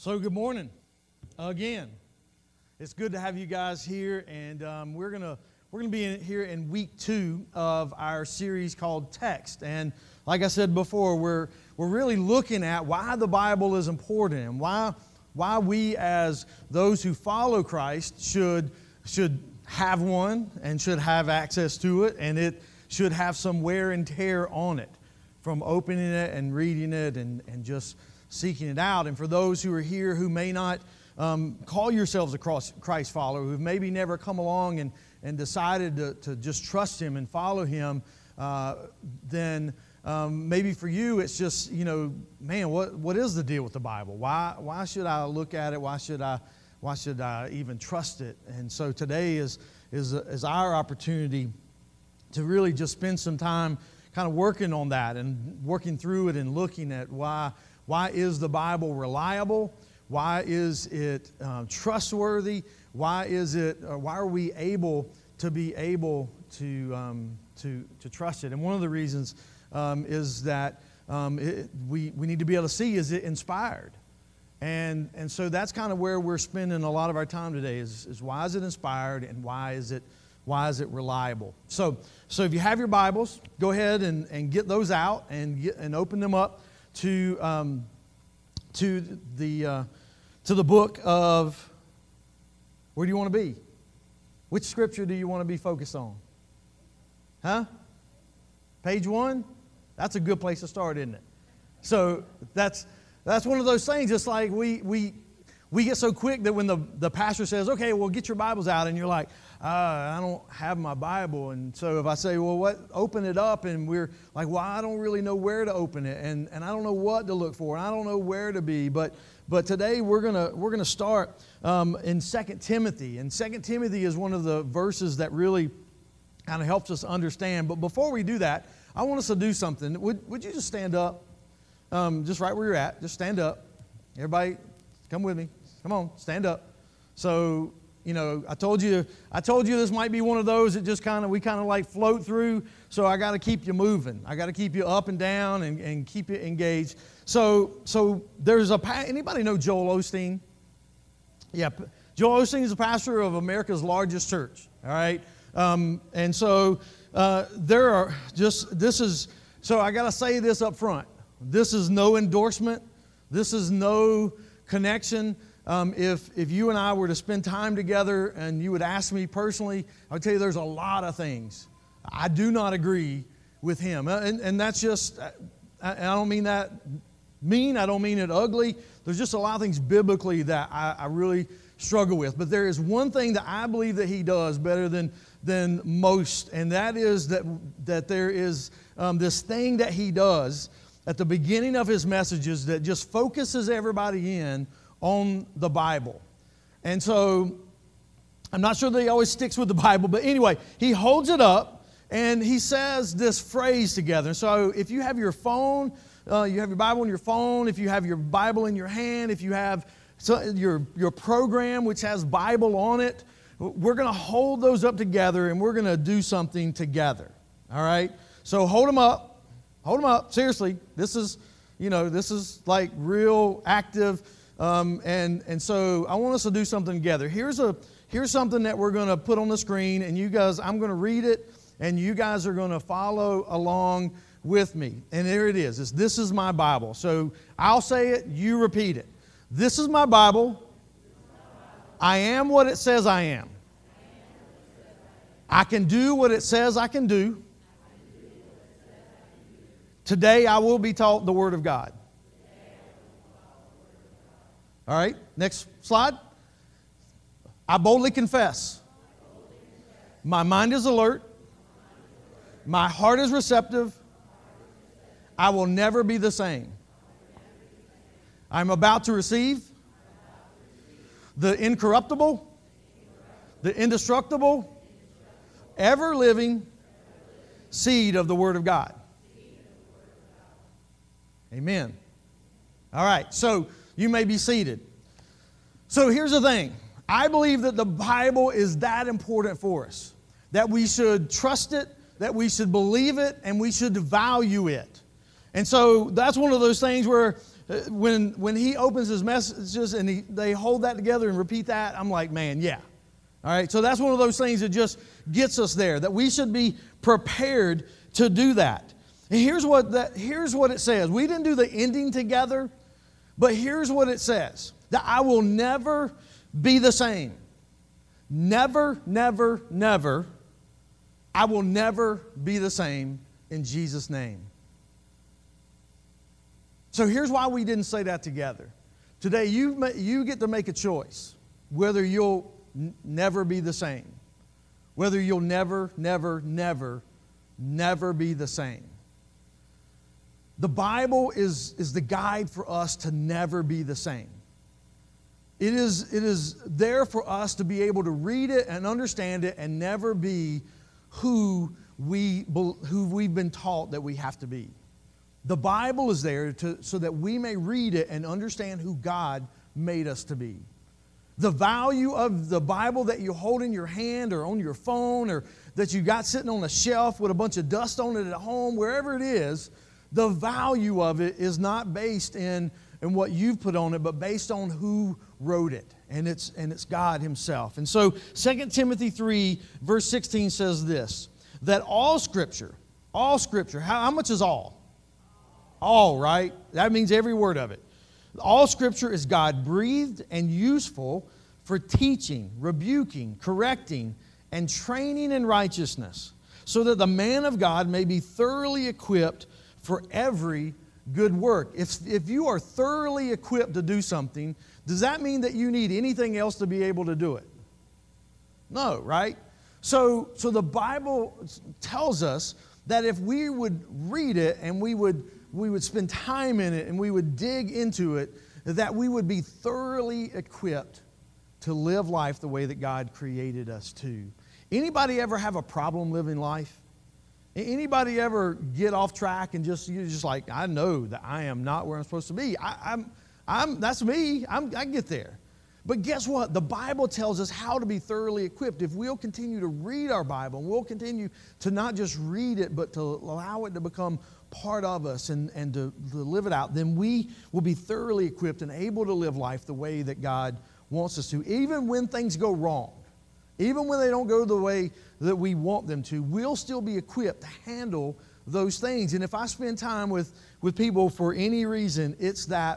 So good morning again. It's good to have you guys here, and we're gonna be here in week 2 of our series called Text. And like I said before, we're really looking at why the Bible is important and why we as those who follow Christ should have one and should have access to it, and it should have some wear and tear on it from opening it and reading it and just seeking it out. And for those who are here who may not call yourselves a Christ follower, who've maybe never come along and decided to just trust Him and follow Him, then maybe for you it's just, man, what is the deal with the Bible? Why should I look at it? Why should I even trust it? And so today is our opportunity to really just spend some time kind of working on that and working through it and looking at why is the Bible reliable? Why is it trustworthy? Why are we able to trust it? And one of the reasons is that we need to be able to see, is it inspired? And so that's kind of where we're spending a lot of our time today is why is it inspired and why is it reliable? So if you have your Bibles, go ahead and get those out and open them up to the book of, where do you want to be? Which scripture do you want to be focused on? Huh? Page 1? That's a good place to start, isn't it? So that's one of those things. It's like we get so quick that when the pastor says, okay, well, get your Bibles out, and you're like, I don't have my Bible. And so if I say, well, open it up, and we're like, well, I don't really know where to open it, and I don't know what to look for, and I don't know where to be. But today we're gonna start in 2 Timothy. And 2 Timothy is one of the verses that really kind of helps us understand. But before we do that, I want us to do something. Would you just stand up? Just right where you're at. Just stand up. Everybody, come with me. Come on, stand up. So, I told you this might be one of those that just we kind of like float through. So I got to keep you moving. I got to keep you up and down and keep you engaged. So there's anybody know Joel Osteen? Yeah, Joel Osteen is a pastor of America's largest church. All right, and so so I got to say this up front. This is no endorsement. This is no connection. If you and I were to spend time together and you would ask me personally, I would tell you there's a lot of things I do not agree with him. And that's just, I don't mean that mean, I don't mean it ugly. There's just a lot of things biblically that I really struggle with. But there is one thing that I believe that he does better than most, and that is that there is this thing that he does at the beginning of his messages that just focuses everybody in on the Bible. And so I'm not sure that he always sticks with the Bible, but anyway, he holds it up and he says this phrase together. So if you have your phone, you have your Bible in your phone, if you have your Bible in your hand, if you have your program which has Bible on it, we're going to hold those up together and we're going to do something together. All right? So hold them up. Hold them up. Seriously. This is like real active. And so I want us to do something together. Here's something that we're going to put on the screen, and you guys, I'm going to read it, and you guys are going to follow along with me. And there it is. This is my Bible. So I'll say it, you repeat it. This is my Bible. I am what it says I am. I can do what it says I can do. Today I will be taught the Word of God. All right, next slide. I boldly confess. My mind is alert. My heart is receptive. I will never be the same. I'm about to receive the incorruptible, the indestructible, ever-living seed of the Word of God. Amen. All right, so you may be seated. So here's the thing. I believe that the Bible is that important for us, that we should trust it, that we should believe it, and we should value it. And so that's one of those things where when he opens his messages and they hold that together and repeat that, I'm like, man, yeah. All right, so that's one of those things that just gets us there, that we should be prepared to do that. And here's what it says. We didn't do the ending together, but here's what it says, that I will never be the same. Never, never, never. I will never be the same in Jesus' name. So here's why we didn't say that together. Today, you get to make a choice whether you'll never be the same. Whether you'll never, never, never, never be the same. The Bible is the guide for us to never be the same. It is there for us to be able to read it and understand it and never be who we've been taught that we have to be. The Bible is there so that we may read it and understand who God made us to be. The value of the Bible that you hold in your hand or on your phone or that you got sitting on a shelf with a bunch of dust on it at home, wherever it is, the value of it is not based in what you've put on it, but based on who wrote it. And it's God Himself. And so 2 Timothy 3, verse 16 says this, that all Scripture, how much is all? All, right? That means every word of it. All Scripture is God-breathed and useful for teaching, rebuking, correcting, and training in righteousness, so that the man of God may be thoroughly equipped for every good work. If you are thoroughly equipped to do something, does that mean that you need anything else to be able to do it? No, right? So the Bible tells us that if we would read it and we would spend time in it and we would dig into it, that we would be thoroughly equipped to live life the way that God created us to. Anybody ever have a problem living life? Anybody ever get off track and you're just like, I know that I am not where I'm supposed to be. That's me. I get there. But guess what? The Bible tells us how to be thoroughly equipped. If we'll continue to read our Bible, and we'll continue to not just read it, but to allow it to become part of us and to live it out, then we will be thoroughly equipped and able to live life the way that God wants us to. Even when things go wrong, even when they don't go the way that we want them to, we'll still be equipped to handle those things. And if I spend time with people for any reason, it's that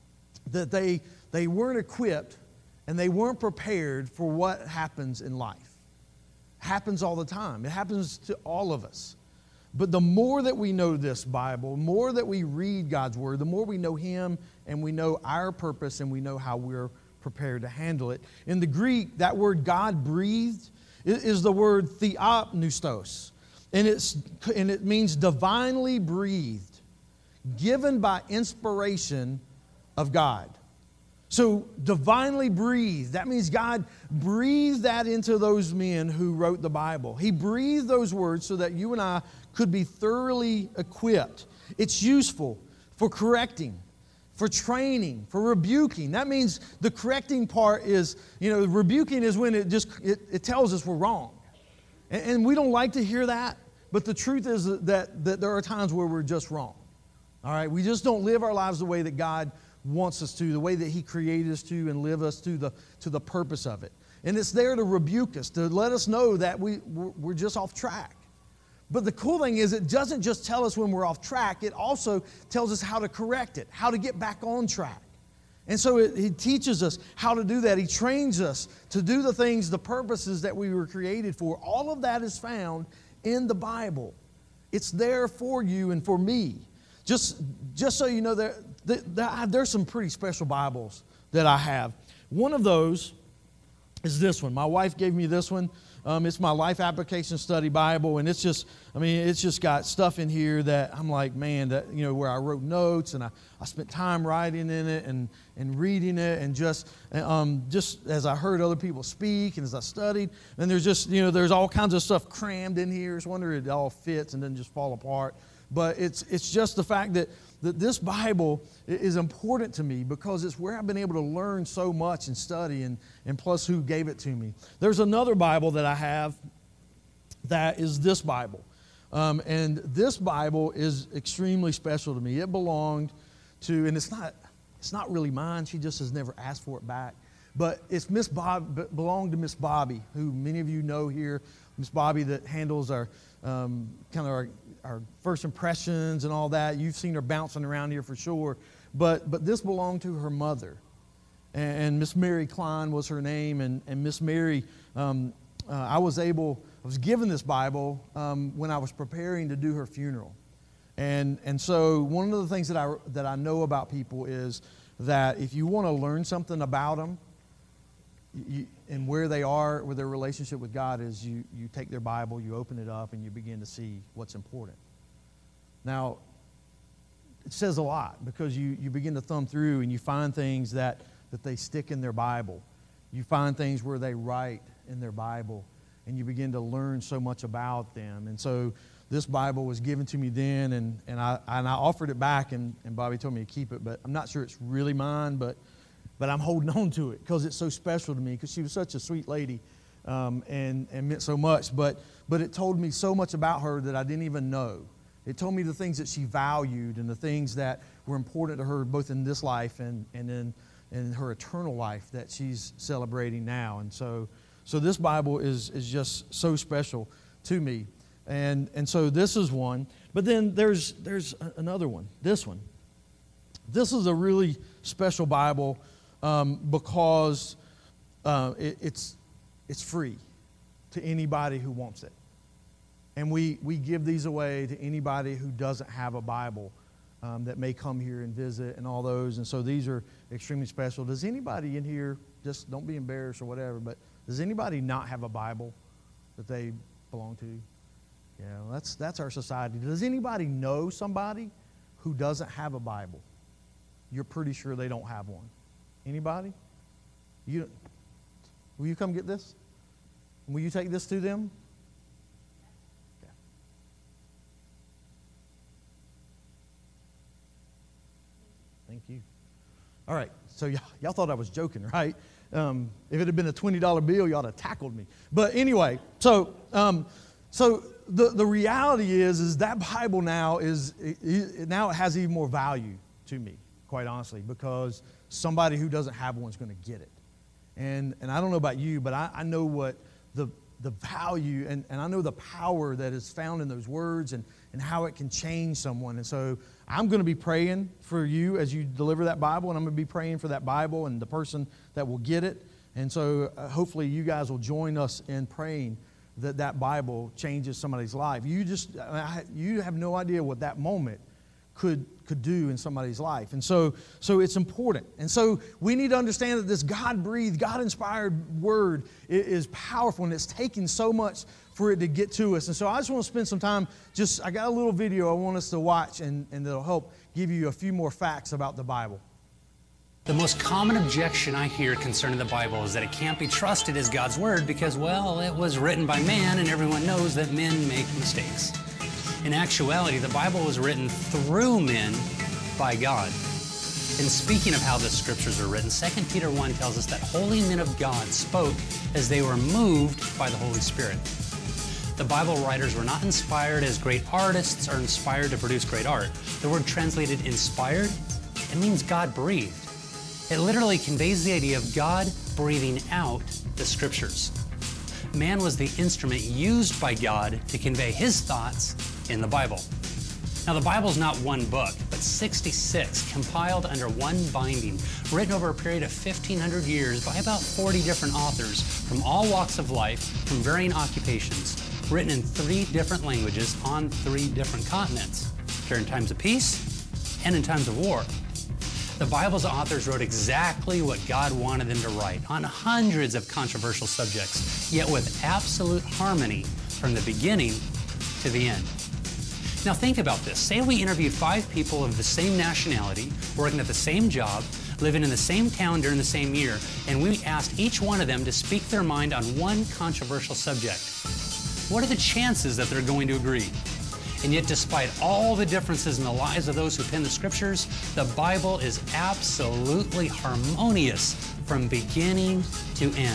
they weren't equipped and they weren't prepared for what happens in life. It happens all the time. It happens to all of us. But the more that we know this Bible, the more that we read God's Word, the more we know Him and we know our purpose and we know how we're prepared to handle it. In the Greek, that word God-breathed is the word theopneustos. And it means divinely breathed, given by inspiration of God. So divinely breathed, that means God breathed that into those men who wrote the Bible. He breathed those words so that you and I could be thoroughly equipped. It's useful for correcting, for training, for rebuking. That means the correcting part is, rebuking is when it tells us we're wrong. And we don't like to hear that, but the truth is that there are times where we're just wrong. All right, we just don't live our lives the way that God wants us to, the way that He created us to, and live us to the purpose of it. And it's there to rebuke us, to let us know that we're just off track. But the cool thing is it doesn't just tell us when we're off track, it also tells us how to correct it, how to get back on track. And so He teaches us how to do that. He trains us to do the things, the purposes that we were created for. All of that is found in the Bible. It's there for you and for me. Just so you know, there's some pretty special Bibles that I have. One of those is this one. My wife gave me this one. It's my Life Application Study Bible, and it's just got stuff in here that I'm like, man, where I wrote notes and I spent time writing in it and reading it, and just as I heard other people speak and as I studied, and there's all kinds of stuff crammed in here. It's wonder it all fits and doesn't just fall apart. But it's just the fact that this Bible is important to me because it's where I've been able to learn so much and study, and plus who gave it to me. There's another Bible that I have that is this Bible. And this Bible is extremely special to me. It belonged and it's not really mine. She just has never asked for it back. But it's Miss Bob, belonged to Miss Bobby, who many of you know here. Miss Bobby that handles our our first impressions and all that. You've seen her bouncing around here for sure. But this belonged to her mother. And Miss Mary Klein was her name. And Miss Mary, I was given this Bible when I was preparing to do her funeral. And so one of the things that I know about people is that if you want to learn something about them and where they are with their relationship with God, is you take their Bible, you open it up, and you begin to see what's important. Now, it says a lot because you begin to thumb through and you find things that they stick in their Bible. You find things where they write in their Bible, and you begin to learn so much about them. And so this Bible was given to me then, and I offered it back, and Bobby told me to keep it, but I'm not sure it's really mine, but I'm holding on to it because it's so special to me, because she was such a sweet lady and meant so much. But it told me so much about her that I didn't even know. It told me the things that she valued and the things that were important to her, both in this life and in her eternal life that she's celebrating now. And so this Bible is just so special to me. And so this is one. But then there's another one, this one. This is a really special Bible because it's free to anybody who wants it. And we give these away to anybody who doesn't have a Bible that may come here and visit and all those. And so these are extremely special. Does anybody in here, just don't be embarrassed or whatever, but does anybody not have a Bible that they belong to? Yeah, well, that's our society. Does anybody know somebody who doesn't have a Bible? You're pretty sure they don't have one. Anybody? Will you come get this? Will you take this to them? Yeah. Thank you. All right, so y'all thought I was joking, right? If it had been a $20 bill, y'all would have tackled me. But anyway, so the reality is that Bible now it has even more value to me, quite honestly, because somebody who doesn't have one is going to get it. And I don't know about you, but I know what the value and I know the power that is found in those words and how it can change someone. And so I'm going to be praying for you as you deliver that Bible, and I'm going to be praying for that Bible and the person that will get it. And so hopefully you guys will join us in praying that Bible changes somebody's life. You have no idea what that moment could do in somebody's life. And so it's important. And so we need to understand that this God-breathed, God-inspired word is powerful, and it's taking so much for it to get to us. And so I just want to spend some time, I got a little video I want us to watch, and it'll help give you a few more facts about the Bible. The most common objection I hear concerning the Bible is that it can't be trusted as God's Word because, well, it was written by man, and everyone knows that men make mistakes. In actuality, the Bible was written through men by God. And speaking of how the Scriptures are written, 2 Peter 1 tells us that holy men of God spoke as they were moved by the Holy Spirit. The Bible writers were not inspired as great artists or inspired to produce great art. The word translated inspired, it means God breathed. It literally conveys the idea of God breathing out the Scriptures. Man was the instrument used by God to convey His thoughts in the Bible. Now, the Bible's not one book, but 66 compiled under one binding, written over a period of 1,500 years by about 40 different authors from all walks of life, from varying occupations, written in 3 different languages on 3 different continents, during times of peace and in times of war. The Bible's authors wrote exactly what God wanted them to write on hundreds of controversial subjects, yet with absolute harmony from the beginning to the end. Now think about this. Say we interviewed 5 people of the same nationality, working at the same job, living in the same town during the same year, and we asked each one of them to speak their mind on one controversial subject. What are the chances that they're going to agree? And yet, despite all the differences in the lives of those who pen the Scriptures, the Bible is absolutely harmonious from beginning to end.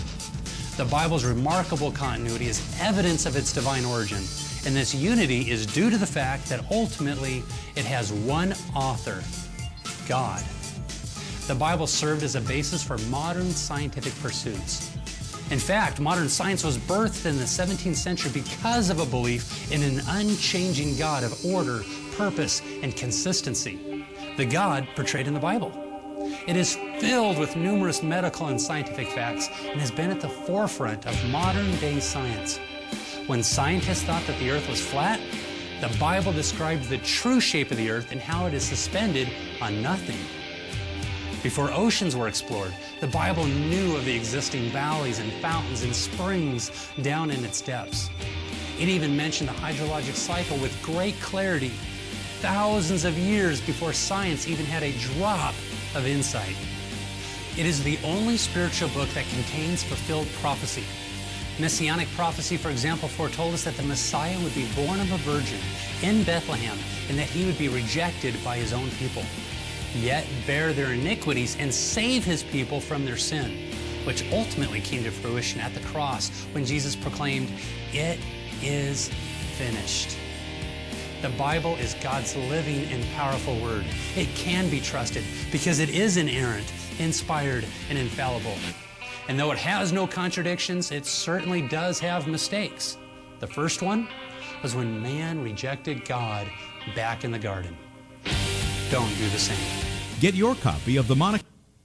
The Bible's remarkable continuity is evidence of its divine origin, and this unity is due to the fact that ultimately it has one author, God. The Bible served as a basis for modern scientific pursuits. In fact, modern science was birthed in the 17th century because of a belief in an unchanging God of order, purpose, and consistency, the God portrayed in the Bible. It is filled with numerous medical and scientific facts and has been at the forefront of modern-day science. When scientists thought that the earth was flat, the Bible described the true shape of the earth and how it is suspended on nothing. Before oceans were explored, the Bible knew of the existing valleys and fountains and springs down in its depths. It even mentioned the hydrologic cycle with great clarity, thousands of years before science even had a drop of insight. It is the only spiritual book that contains fulfilled prophecy. Messianic prophecy, for example, foretold us that the Messiah would be born of a virgin in Bethlehem and that he would be rejected by his own people, yet bear their iniquities and save his people from their sin, which ultimately came to fruition at the cross when Jesus proclaimed, "It is finished." The Bible is God's living and powerful word. It can be trusted because it is inerrant, inspired, and infallible. And though it has no contradictions, it certainly does have mistakes. The first one was when man rejected God back in the garden. Don't do the same. Get your copy of the Monica.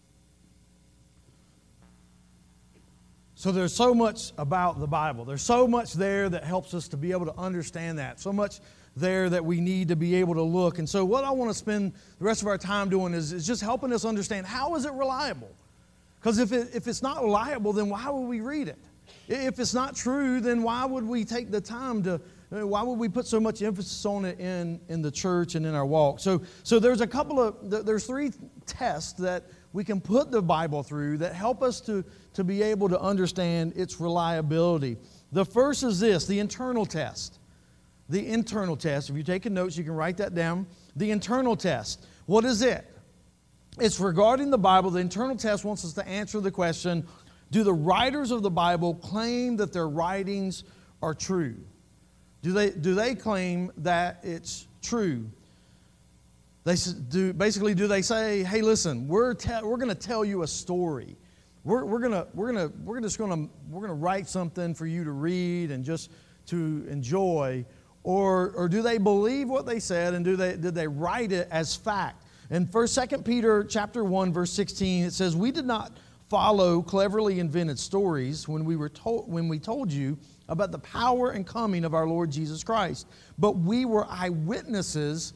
So there's so much about the Bible. There's so much there that helps us to be able to understand that. So much there that we need to be able to look. And so what I want to spend the rest of our time doing is just helping us understand, how is it reliable? Because if it's not reliable, then why would we read it? If it's not true, then why would we take the time to, why would we put so much emphasis on it in the church and in our walk? So there's three tests that we can put the Bible through that help us to be able to understand its reliability. The first is this, the internal test. The internal test. If you're taking notes, you can write that down. The internal test. What is it? It's regarding the Bible. The internal test wants us to answer the question, do the writers of the Bible claim that their writings are true? Do they claim that it's true? Do they say, hey, listen, we're going to tell you a story. We're going to write something for you to read and just to enjoy, or do they believe what they said, and did they write it as fact? In 2 Peter chapter 1, verse 16, it says, "We did not follow cleverly invented stories when we told you about the power and coming of our Lord Jesus Christ, but we were eyewitnesses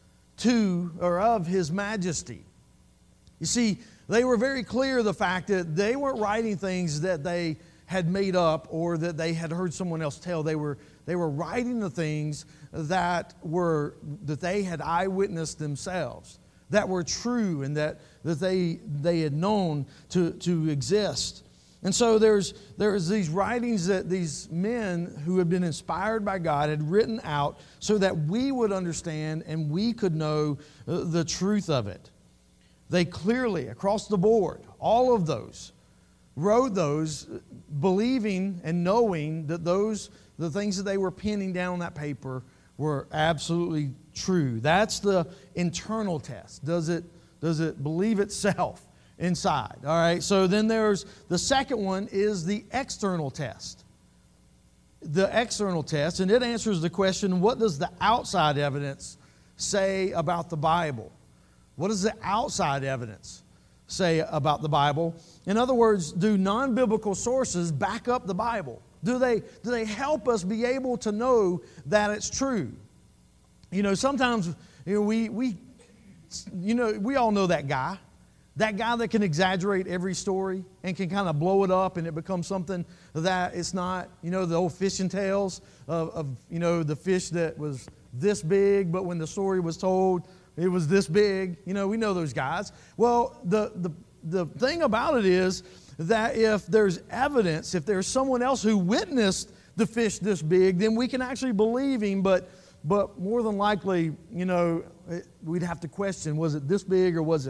of His majesty." You see, they were very clear of the fact that they weren't writing things that they had made up or that they had heard someone else tell. They were writing the things that they had eyewitnessed themselves, that were true and that they had known to exist. And so there's these writings that these men who had been inspired by God had written out so that we would understand and we could know the truth of it. They clearly, across the board, all of those, wrote those believing and knowing that the things that they were penning down on that paper were absolutely true. That's the internal test. Does it believe itself inside? All right. So then there's the second one is the external test. The external test, and it answers the question, what does the outside evidence say about the Bible? What does the outside evidence say about the Bible? In other words, do non-biblical sources back up the Bible? Do they help us be able to know that it's true? You know, sometimes we all know that guy that can exaggerate every story and can kind of blow it up and it becomes something that it's not. You know, the old fishing tales of the fish that was this big, but when the story was told, it was this big. You know, we know those guys. Well, the thing about it is that if there's evidence, if there's someone else who witnessed the fish this big, then we can actually believe him. But more than likely, we'd have to question, was it this big or was it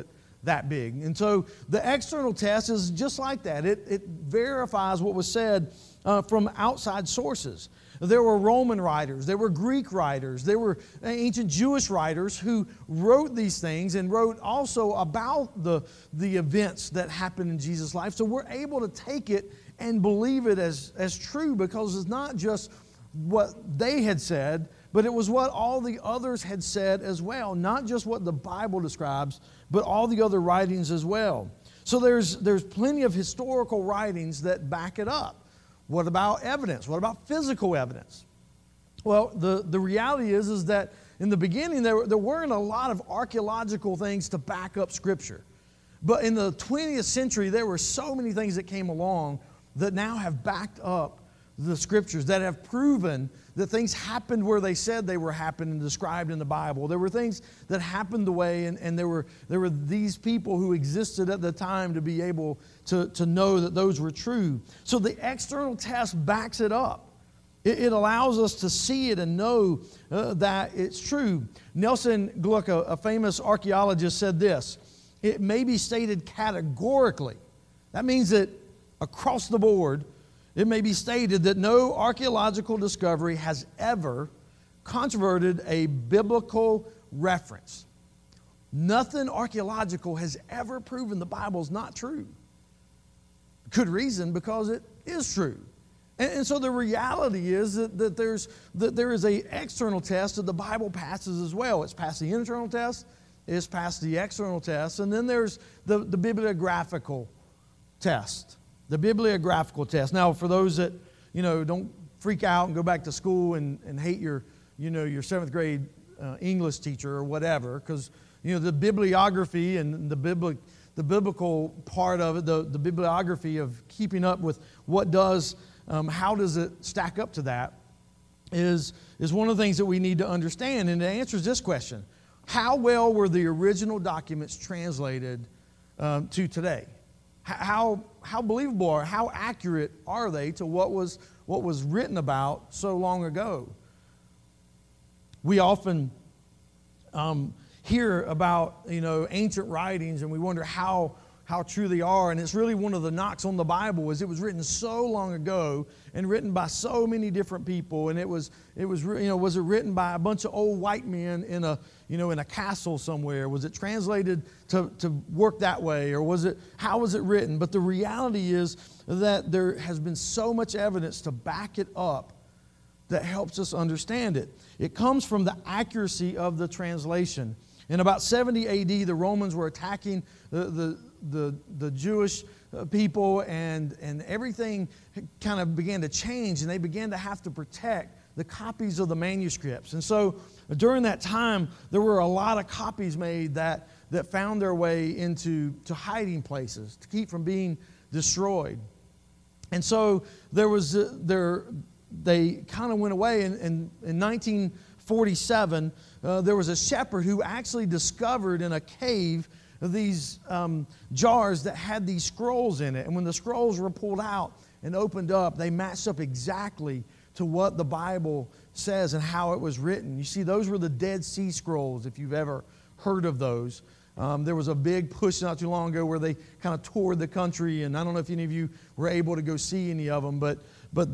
that big. And so the external test is just like that. It verifies what was said from outside sources. There were Roman writers, there were Greek writers, there were ancient Jewish writers who wrote these things and wrote also about the events that happened in Jesus' life. So we're able to take it and believe it as true, because it's not just what they had said, but it was what all the others had said as well. Not just what the Bible describes, but all the other writings as well. So there's plenty of historical writings that back it up. What about evidence? What about physical evidence? Well, the reality is that in the beginning there weren't a lot of archaeological things to back up Scripture. But in the 20th century, there were so many things that came along that now have backed up the Scriptures, that have proven that things happened where they said they were happening, described in the Bible. There were things that happened the way, and there were these people who existed at the time to be able to know that those were true. So the external test backs it up. It allows us to see it and know that it's true. Nelson Gluck, a famous archaeologist, said this: "It may be stated categorically." That means that across the board, it may be stated that no archaeological discovery has ever controverted a biblical reference. Nothing archaeological has ever proven the Bible's not true. Good reason, because it is true. And so the reality is that there is an external test that the Bible passes as well. It's passed the internal test, it's passed the external test, and then there's the bibliographical test. The bibliographical test. Now, for those that, don't freak out and go back to school and hate your 7th grade English teacher or whatever, because, the bibliography and the biblical part of it, the bibliography of keeping up with what does, how does it stack up to that, is one of the things that we need to understand. And it answers this question: how well were the original documents translated to today? How believable or how accurate are they to what was written about so long ago? We often hear about ancient writings, and we wonder how true they are. And it's really one of the knocks on the Bible is it was written so long ago and written by so many different people. And was it written by a bunch of old white men in a castle somewhere? Was it translated to work that way, or how was it written? But the reality is that there has been so much evidence to back it up that helps us understand it. It comes from the accuracy of the translation. In about 70 AD, the Romans were attacking the Jewish people, and everything kind of began to change, and they began to have to protect the copies of the manuscripts. And so during that time, there were a lot of copies made that found their way into hiding places to keep from being destroyed. And so they kind of went away. And in 1947, there was a shepherd who actually discovered in a cave these jars that had these scrolls in it. And when the scrolls were pulled out and opened up, they matched up exactly to what the Bible says and how it was written. You see, those were the Dead Sea Scrolls, if you've ever heard of those. There was a big push not too long ago where they kind of toured the country, and I don't know if any of you were able to go see any of them, but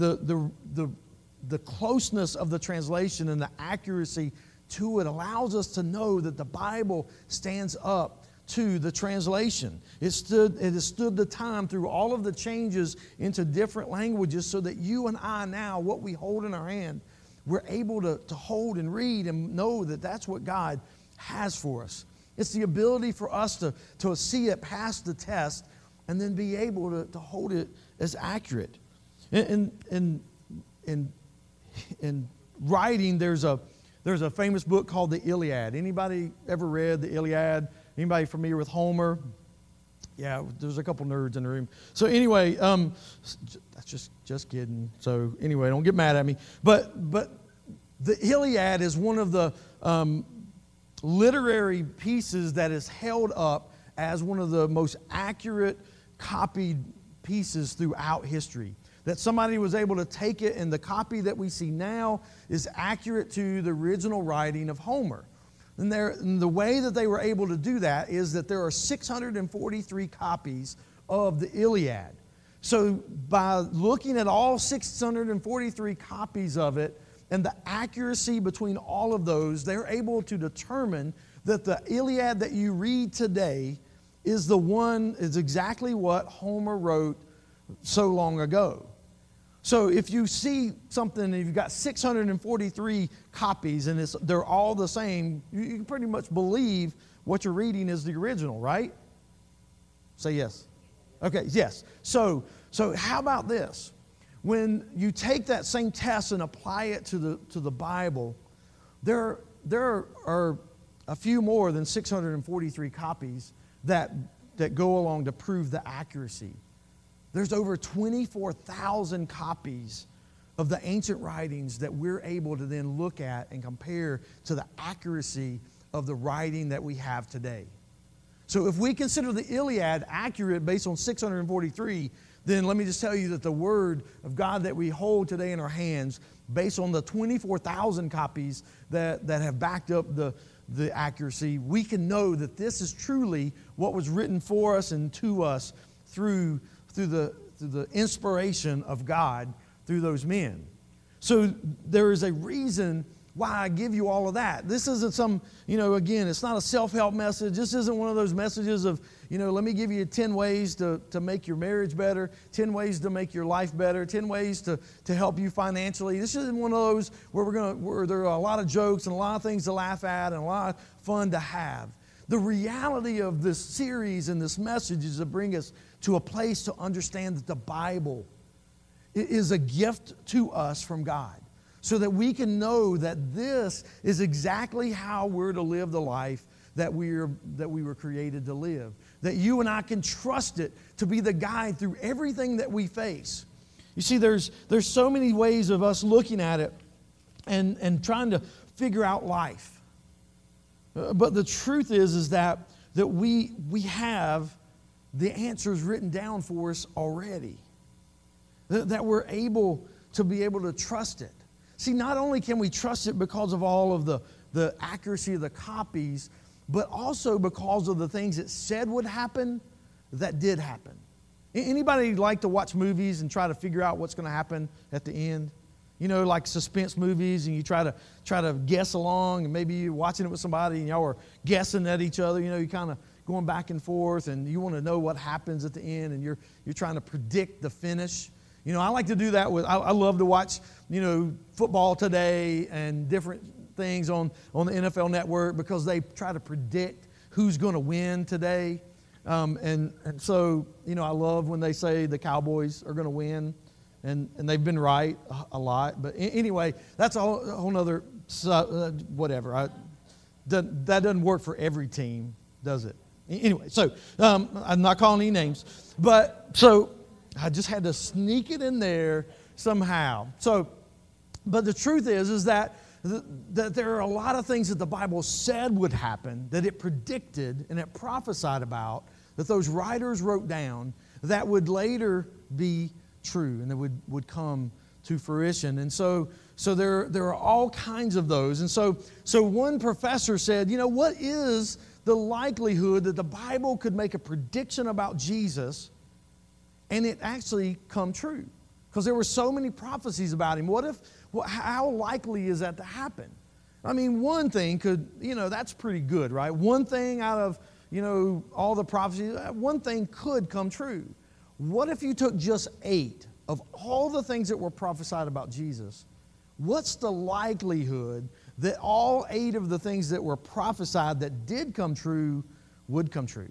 the closeness of the translation and the accuracy to it allows us to know that the Bible stands up to the translation. It has stood the time through all of the changes into different languages, so that you and I now, what we hold in our hand, we're able to hold and read and know that that's what God has for us. It's the ability for us to see it pass the test and then be able to hold it as accurate. In writing, there's a famous book called the Iliad. Anybody ever read the Iliad? Anybody familiar with Homer? Yeah, there's a couple nerds in the room. So anyway, that's just kidding. So anyway, don't get mad at me. But the Iliad is one of the literary pieces that is held up as one of the most accurate copied pieces throughout history. That somebody was able to take it, and the copy that we see now is accurate to the original writing of Homer. And the way that they were able to do that is that there are 643 copies of the Iliad. So by looking at all 643 copies of it and the accuracy between all of those, they're able to determine that the Iliad that you read today is exactly what Homer wrote so long ago. So if you see something and you've got 643 copies and they're all the same, you can pretty much believe what you're reading is the original, right? Say yes. Okay, yes. So how about this? When you take that same test and apply it to the Bible, there are a few more than 643 copies that go along to prove the accuracy. There's over 24,000 copies of the ancient writings that we're able to then look at and compare to the accuracy of the writing that we have today. So if we consider the Iliad accurate based on 643, then let me just tell you that the Word of God that we hold today in our hands, based on the 24,000 copies that have backed up the accuracy, we can know that this is truly what was written for us and to us through the inspiration of God through those men. So there is a reason why I give you all of that. This isn't some, again, it's not a self-help message. This isn't one of those messages of, let me give you 10 ways to make your marriage better, 10 ways to make your life better, 10 ways to help you financially. This isn't one of those where there are a lot of jokes and a lot of things to laugh at and a lot of fun to have. The reality of this series and this message is to bring us to a place to understand that the Bible is a gift to us from God, so that we can know that this is exactly how we're to live the life that we were created to live. That you and I can trust it to be the guide through everything that we face. You see, there's so many ways of us looking at it and trying to figure out life. But the truth is that we have the answers written down for us already. That we're able to trust it. See, not only can we trust it because of all of the accuracy of the copies, but also because of the things it said would happen that did happen. Anybody like to watch movies and try to figure out what's going to happen at the end? Like suspense movies, and you try to guess along, and maybe you're watching it with somebody and y'all are guessing at each other. You're kind of going back and forth, and you want to know what happens at the end, and you're trying to predict the finish. I like to do that I love to watch, Football Today and different things on the NFL Network, because they try to predict who's going to win today. And so, I love when they say the Cowboys are going to win, and they've been right a lot. But anyway, that's a whole nother, whatever. That doesn't work for every team, does it? Anyway, so I'm not calling any names. But so I just had to sneak it in there somehow. But the truth is that there are a lot of things that the Bible said would happen, that it predicted and it prophesied about, that those writers wrote down, that would later be true and that would come to fruition. And so there are all kinds of those. And so one professor said, what is the likelihood that the Bible could make a prediction about Jesus and it actually come true? Because there were so many prophecies about him. How likely is that to happen? I mean, one thing could, that's pretty good, right? One thing out of, all the prophecies, one thing could come true. What if you took just 8 of all the things that were prophesied about Jesus? What's the likelihood that all 8 of the things that were prophesied that did come true would come true?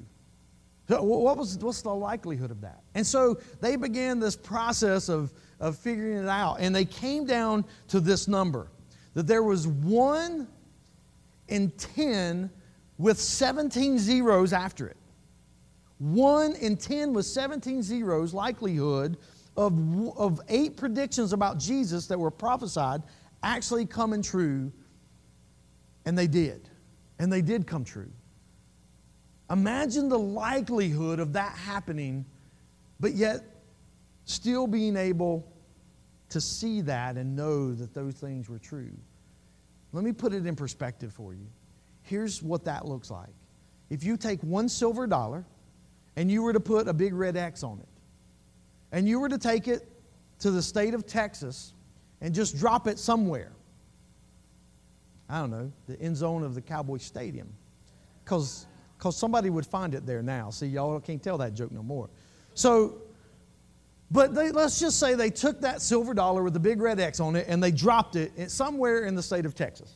What's the likelihood of that? And so they began this process of figuring it out. And they came down to this number, that there was 1 in 10 with 17 zeros after it. 1 in 10 with 17 zeros likelihood of 8 predictions about Jesus that were prophesied actually coming true. And they did. And they did come true. Imagine the likelihood of that happening, but yet still being able to see that and know that those things were true. Let me put it in perspective for you. Here's what that looks like. If you take one silver dollar and you were to put a big red X on it, and you were to take it to the state of Texas and just drop it somewhere, I don't know, the end zone of the Cowboy Stadium, because somebody would find it there now. See, y'all can't tell that joke no more. So, but let's just say they took that silver dollar with the big red X on it and they dropped it somewhere in the state of Texas.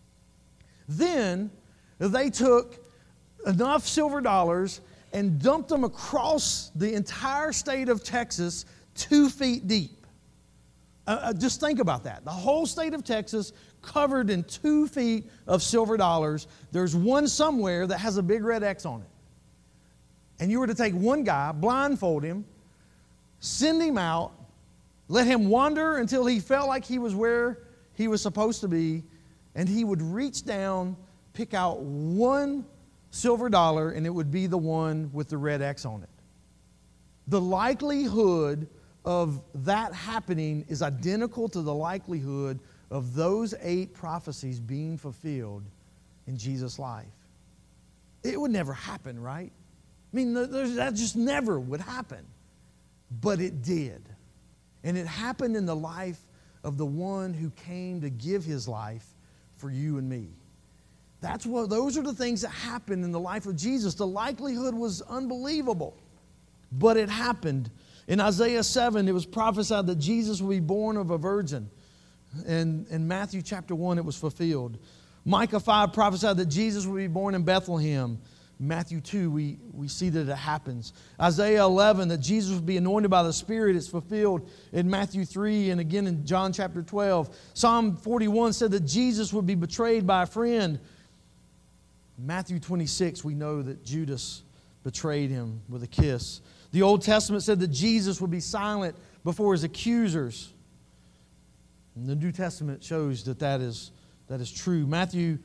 Then they took enough silver dollars and dumped them across the entire state of Texas 2 feet deep. Just think about that. The whole state of Texas covered in 2 feet of silver dollars. There's one somewhere that has a big red X on it. And you were to take one guy, blindfold him, send him out, let him wander until he felt like he was where he was supposed to be, and he would reach down, pick out one silver dollar, and it would be the one with the red X on it. The likelihood of that happening is identical to the likelihood of those 8 prophecies being fulfilled in Jesus' life. It would never happen, right? I mean, that just never would happen. But it did. And it happened in the life of the one who came to give his life for you and me. Those are the things that happened in the life of Jesus. The likelihood was unbelievable, but it happened. In Isaiah 7, it was prophesied that Jesus would be born of a virgin. And in Matthew chapter 1, it was fulfilled. Micah 5 prophesied that Jesus would be born in Bethlehem. Matthew 2, we see that it happens. Isaiah 11, that Jesus would be anointed by the Spirit, is fulfilled in Matthew 3 and again in John chapter 12. Psalm 41 said that Jesus would be betrayed by a friend. Matthew 26, we know that Judas betrayed him with a kiss. The Old Testament said that Jesus would be silent before his accusers. And the New Testament shows that is true. Matthew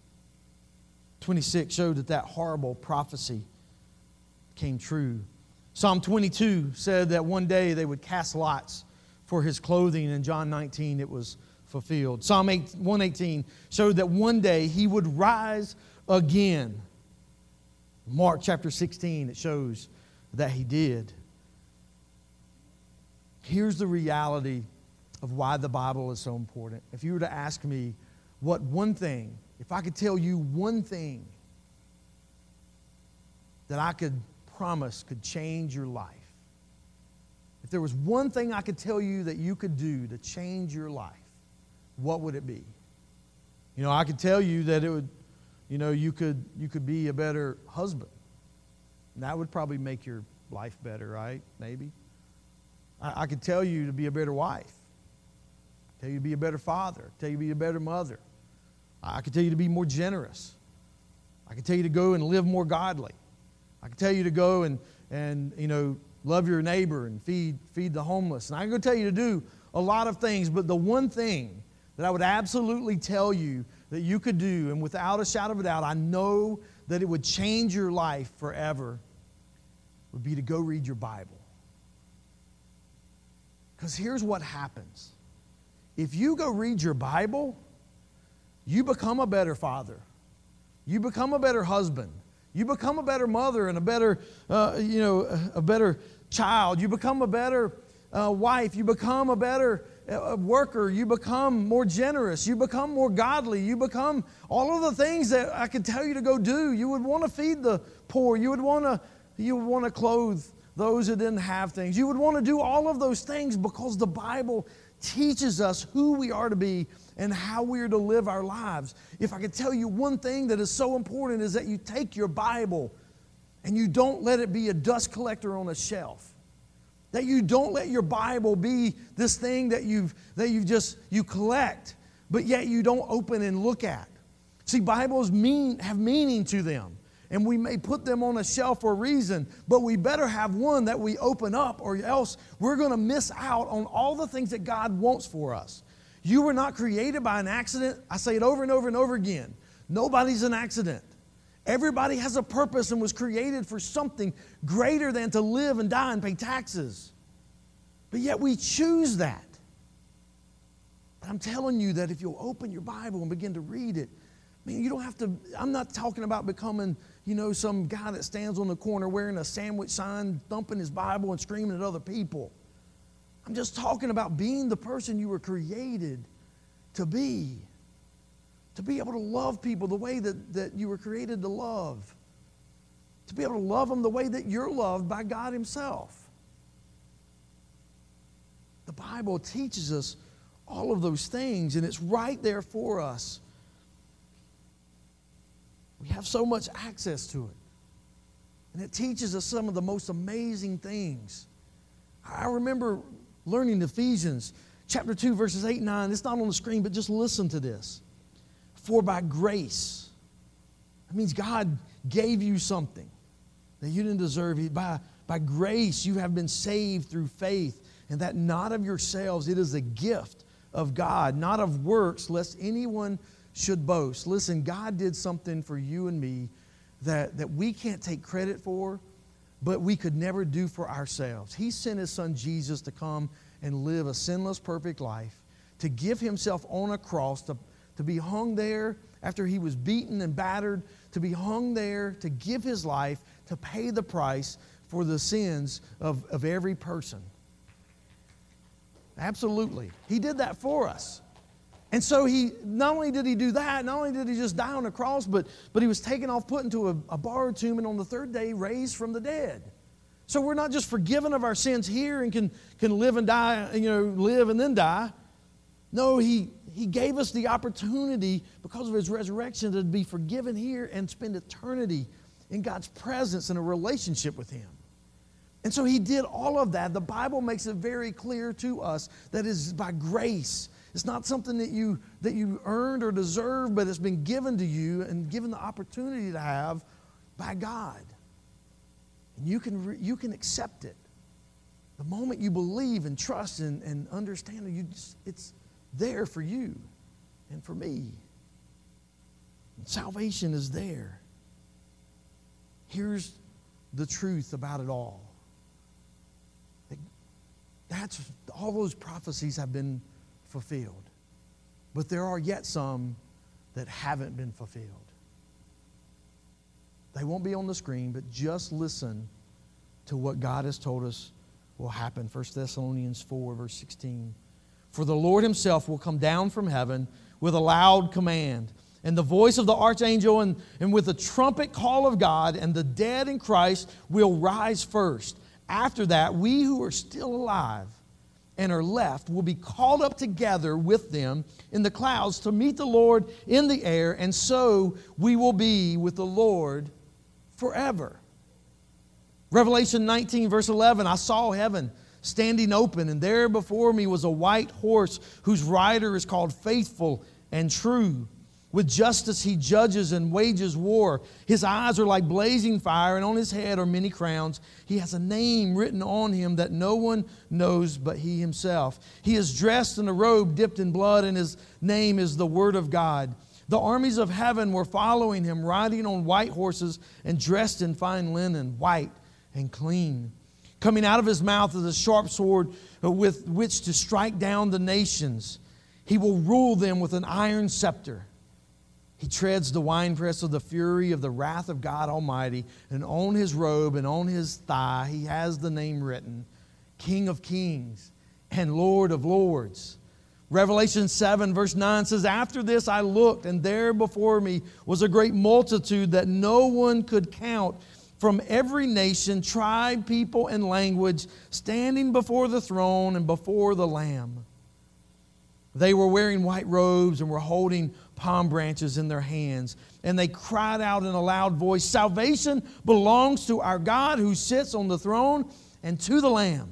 26 showed that horrible prophecy came true. Psalm 22 said that one day they would cast lots for his clothing. In John 19, it was fulfilled. Psalm 118 showed that one day he would rise again. Mark chapter 16, it shows that he did. Here's the reality of why the Bible is so important. If you were to ask me what one thing, if I could tell you one thing that I could promise could change your life, if there was one thing I could tell you that you could do to change your life, what would it be? You know, I could tell you that it would, you could be a better husband. And that would probably make your life better, right? Maybe. I could tell you to be a better wife. Tell you to be a better father. Tell you to be a better mother. I could tell you to be more generous. I could tell you to go and live more godly. I could tell you to go and love your neighbor and feed the homeless. And I can go tell you to do a lot of things, but the one thing that I would absolutely tell you that you could do, and without a shadow of a doubt, I know that it would change your life forever, would be to go read your Bible. Because here's what happens. If you go read your Bible, you become a better father. You become a better husband. You become a better mother and a better child. You become a better wife. You become a better worker. You become more generous. You become more godly. You become all of the things that I could tell you to go do. You would want to feed the poor. You would want to clothe those who didn't have things. You would want to do all of those things because the Bible teaches us who we are to be and how we are to live our lives. If I could tell you one thing that is so important is that you take your Bible and you don't let it be a dust collector on a shelf. That you don't let your Bible be this thing that you collect, but yet you don't open and look at. See, Bibles have meaning to them. And we may put them on a shelf for a reason, but we better have one that we open up, or else we're going to miss out on all the things that God wants for us. You were not created by an accident. I say it over and over and over again. Nobody's an accident. Everybody has a purpose and was created for something greater than to live and die and pay taxes. But yet we choose that. But I'm telling you that if you'll open your Bible and begin to read it, I mean, you don't have to, I'm not talking about becoming, some guy that stands on the corner wearing a sandwich sign, thumping his Bible and screaming at other people. I'm just talking about being the person you were created to be. To be able to love people the way that you were created to love. To be able to love them the way that you're loved by God Himself. The Bible teaches us all of those things, and it's right there for us. We have so much access to it. And it teaches us some of the most amazing things. I remember learning Ephesians chapter 2, verses 8 and 9. It's not on the screen, but just listen to this. For by grace, that means God gave you something that you didn't deserve. By grace, you have been saved through faith, and that not of yourselves. It is a gift of God, not of works, lest anyone should boast. Listen, God did something for you and me that we can't take credit for, but we could never do for ourselves. He sent His Son Jesus to come and live a sinless, perfect life, to give Himself on a cross, to be hung there after He was beaten and battered, to be hung there, to give His life, to pay the price for the sins of every person. Absolutely. He did that for us. And so not only did He do that, not only did He just die on the cross, but He was taken off, put into a borrowed tomb, and on the third day raised from the dead. So we're not just forgiven of our sins here and can live and die, live and then die. No, He gave us the opportunity because of His resurrection to be forgiven here and spend eternity in God's presence and a relationship with Him. And so He did all of that. The Bible makes it very clear to us that it is by grace. It's not something that you earned or deserved, but it's been given to you and given the opportunity to have by God. And you can accept it. The moment you believe and trust and understand it, it's there for you and for me. And salvation is there. Here's the truth about it all. All those prophecies have been fulfilled. But there are yet some that haven't been fulfilled. They won't be on the screen, but just listen to what God has told us will happen. 1 Thessalonians 4, verse 16. For the Lord Himself will come down from heaven with a loud command, and the voice of the archangel, and with the trumpet call of God, and the dead in Christ will rise first. After that, we who are still alive and are left will be called up together with them in the clouds to meet the Lord in the air, and so we will be with the Lord forever. Revelation 19, verse 11, I saw heaven standing open, and there before me was a white horse whose rider is called Faithful and True. With justice He judges and wages war. His eyes are like blazing fire, and on His head are many crowns. He has a name written on Him that no one knows but He Himself. He is dressed in a robe dipped in blood, and His name is the Word of God. The armies of heaven were following Him, riding on white horses and dressed in fine linen, white and clean. Coming out of His mouth is a sharp sword with which to strike down the nations. He will rule them with an iron scepter. He treads the winepress of the fury of the wrath of God Almighty, and on His robe and on His thigh He has the name written, King of Kings and Lord of Lords. Revelation 7 verse 9 says, After this I looked, and there before me was a great multitude that no one could count, from every nation, tribe, people, and language, standing before the throne and before the Lamb. They were wearing white robes and were holding palm branches in their hands. And they cried out in a loud voice, Salvation belongs to our God who sits on the throne and to the Lamb.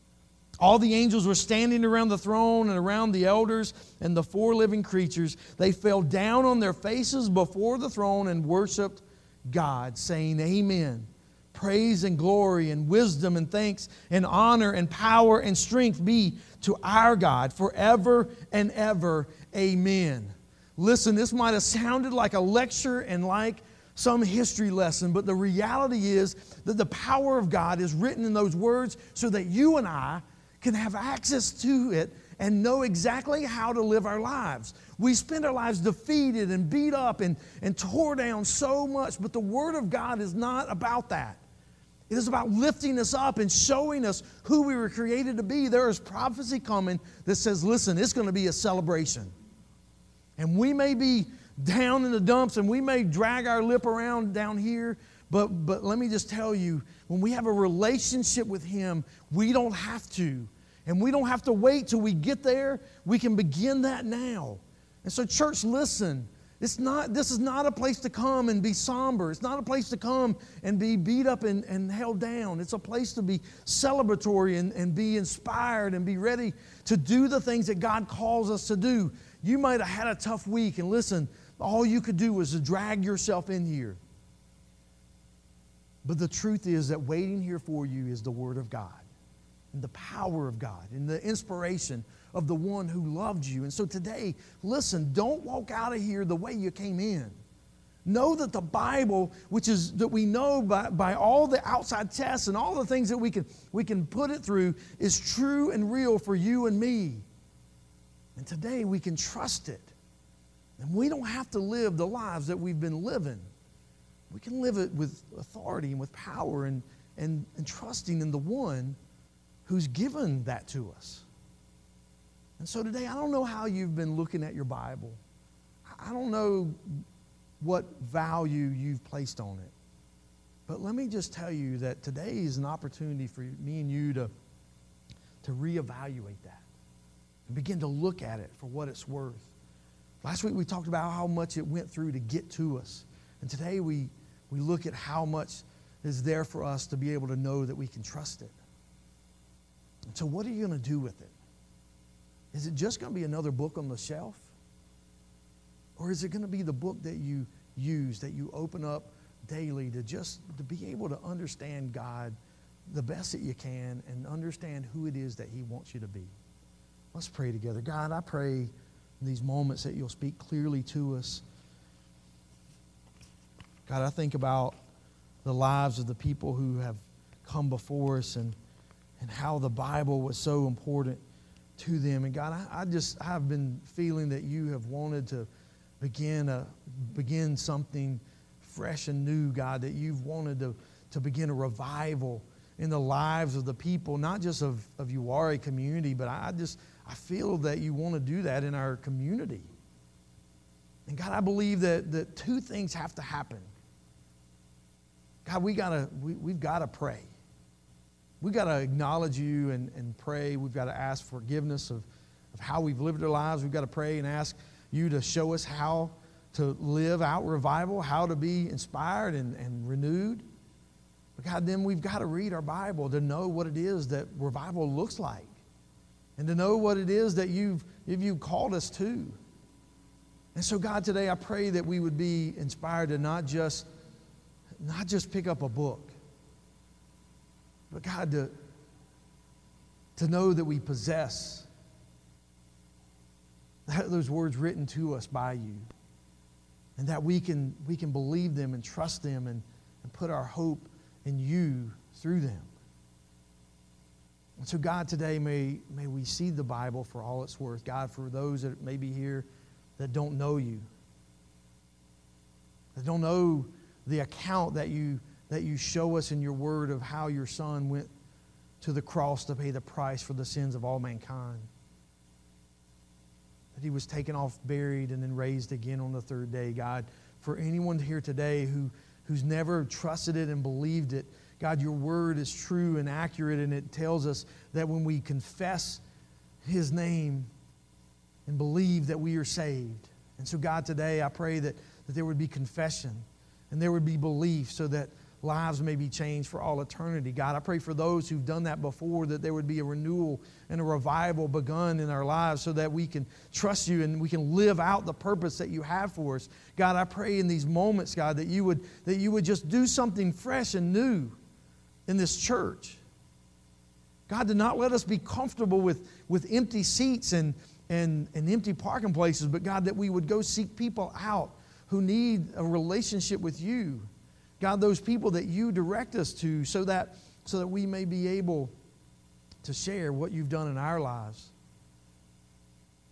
All the angels were standing around the throne and around the elders and the four living creatures. They fell down on their faces before the throne and worshiped God, saying, Amen. Praise and glory and wisdom and thanks and honor and power and strength be to our God forever and ever. Amen. Listen, this might have sounded like a lecture and like some history lesson, but the reality is that the power of God is written in those words so that you and I can have access to it and know exactly how to live our lives. We spend our lives defeated and beat up and tore down so much, but the Word of God is not about that. It is about lifting us up and showing us who we were created to be. There is prophecy coming that says, listen, it's going to be a celebration. And we may be down in the dumps and we may drag our lip around down here, but let me just tell you, when we have a relationship with Him, we don't have to. And we don't have to wait till we get there. We can begin that now. And so, church, listen. This is not a place to come and be somber. It's not a place to come and be beat up and held down. It's a place to be celebratory and be inspired and be ready to do the things that God calls us to do. You might have had a tough week, and listen, all you could do was to drag yourself in here. But the truth is that waiting here for you is the Word of God and the power of God and the inspiration of the one who loved you. And so today, listen, don't walk out of here the way you came in. Know that the Bible, which is that we know by all the outside tests and all the things that we can put it through, is true and real for you and me. And today we can trust it. And we don't have to live the lives that we've been living. We can live it with authority and with power and trusting in the one who's given that to us. And so today, I don't know how you've been looking at your Bible. I don't know what value you've placed on it. But let me just tell you that today is an opportunity for me and you to reevaluate that and begin to look at it for what it's worth. Last week we talked about how much it went through to get to us. And today we look at how much is there for us to be able to know that we can trust it. And so what are you going to do with it? Is it just going to be another book on the shelf? Or is it going to be the book that you use, that you open up daily to be able to understand God the best that you can and understand who it is that He wants you to be? Let's pray together. God, I pray in these moments that You'll speak clearly to us. God, I think about the lives of the people who have come before us and how the Bible was so important to them. And God, I've been feeling that You have wanted to begin something fresh and new, God, that You've wanted to begin a revival in the lives of the people, not just of Uwharrie community, but I feel that You want to do that in our community. And God, I believe that two things have to happen. God, we've got to pray. We've got to acknowledge You and pray. We've got to ask forgiveness of how we've lived our lives. We've got to pray and ask You to show us how to live out revival, how to be inspired and renewed. But God, then we've got to read our Bible to know what it is that revival looks like and to know what it is that You've called us to. And so, God, today I pray that we would be inspired to not just pick up a book, but God, to know that we possess those words written to us by You, and that we can believe them and trust them and put our hope in You through them. And so, God, today may we see the Bible for all it's worth. God, for those that may be here that don't know You, that don't know the account that you show us in Your Word of how Your Son went to the cross to pay the price for the sins of all mankind. That He was taken off, buried, and then raised again on the third day. God, for anyone here today who's never trusted it and believed it, God, Your Word is true and accurate, and it tells us that when we confess His name and believe that we are saved. And so, God, today I pray that there would be confession and there would be belief so that lives may be changed for all eternity. God, I pray for those who've done that before, that there would be a renewal and a revival begun in our lives so that we can trust You and we can live out the purpose that You have for us. God, I pray in these moments, God, that you would just do something fresh and new in this church. God, to not let us be comfortable with empty seats and empty parking places, but God, that we would go seek people out who need a relationship with You. God, those people that You direct us to so that we may be able to share what You've done in our lives.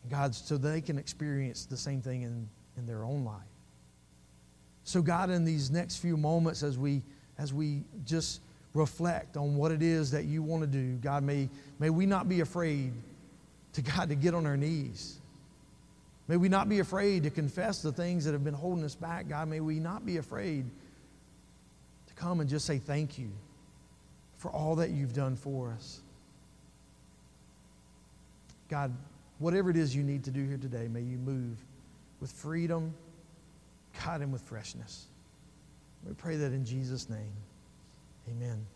God, so they can experience the same thing in their own life. So God, in these next few moments as we just reflect on what it is that you want to do, God, may we not be afraid to get on our knees. May we not be afraid to confess the things that have been holding us back. God, may we not be afraid to come and just say thank you for all that you've done for us. God, whatever it is you need to do here today, may you move with freedom, God, and with freshness. We pray that in Jesus' name. Amen.